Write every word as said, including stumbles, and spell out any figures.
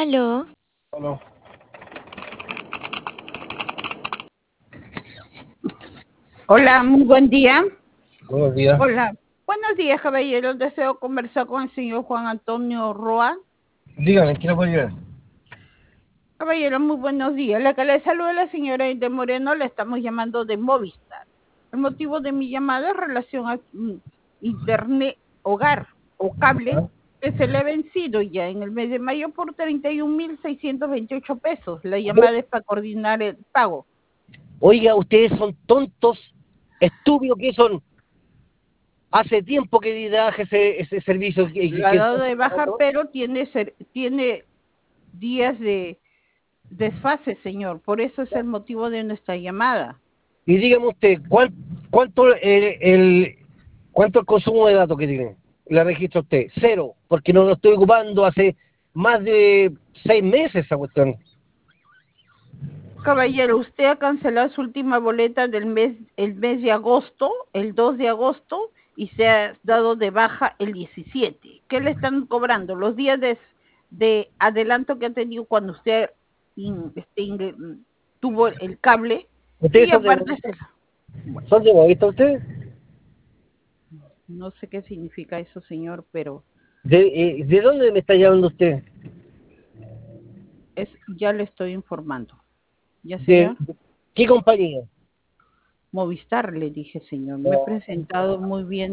Aló. Aló. Hola, muy buen día. Buenos días. Hola. Buenos días, caballero. Deseo conversar con el señor Juan Antonio Roa. Dígame, ¿qué le puedo ayudar? Caballero, muy buenos días. La que le saluda la señora de Moreno, le estamos llamando de Movistar. El motivo de mi llamada es relación a mm, internet hogar o cable ¿Ah? que se le ha vencido ya en el mes de mayo por treinta y un mil seiscientos veintiocho pesos. La llamada es para coordinar el pago. Oiga, ustedes son tontos, estúpidos que son. Hace tiempo que di de baja ese, ese servicio. Que, que- Lo ha que- dado de baja, pero tiene, ser- tiene días de desfase, señor. Por eso es el motivo de nuestra llamada. Y dígame usted, ¿cuán- ¿cuánto el, el- cuánto el consumo de datos que tiene? Le registra usted. Cero, porque no lo estoy ocupando hace más de seis meses esa cuestión. Caballero, usted ha cancelado su última boleta del mes, el mes de agosto, el dos de agosto, y se ha dado de baja el diecisiete. ¿Qué le están cobrando? Los días de, de adelanto que ha tenido cuando usted in- este, in- tuvo el cable, ¿Ustedes y son de aparte, Movistar? bueno, ¿Son de Movistar ustedes? no sé qué significa eso, señor, pero ¿De, eh, ¿de dónde me está llamando usted? es, ya le estoy informando. ¿Ya, ¿De, señor? de qué compañía? Movistar, le dije, señor. Me he No. presentado muy bien